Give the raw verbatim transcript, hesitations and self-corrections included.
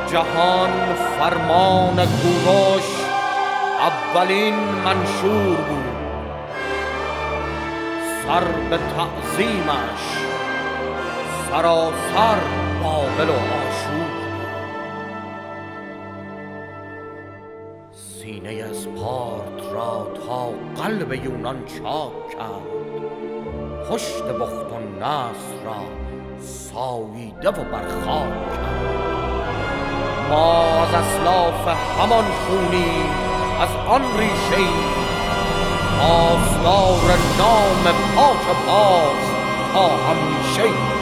جهان فرمان کوروش اولین منشور بود. سر به تعظیمش سراسر بابل و آشور. سینه اسپارت را تا قلب یونان چاک کرد. پشت بخت و نصر را ساییده و برخاک کرد. ما از اسلاف همان خونیم از آن ریشه پاسدار نام پاک باز تا همیشه.